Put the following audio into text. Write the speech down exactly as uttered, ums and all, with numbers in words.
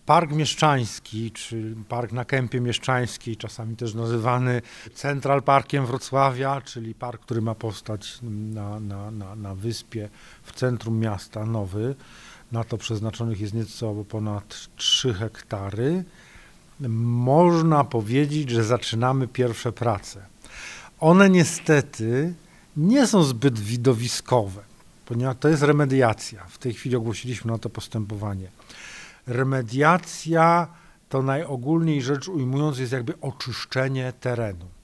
Park Mieszczański, czy park na Kępie Mieszczańskiej, czasami też nazywany Central Parkiem Wrocławia, czyli park, który ma powstać na, na, na, na wyspie w centrum miasta, nowy. Na to przeznaczonych jest nieco ponad trzy hektary. Można powiedzieć, że zaczynamy pierwsze prace. One niestety nie są zbyt widowiskowe, ponieważ to jest remediacja. W tej chwili ogłosiliśmy na to postępowanie. Remediacja to najogólniej rzecz ujmując jest jakby oczyszczenie terenu.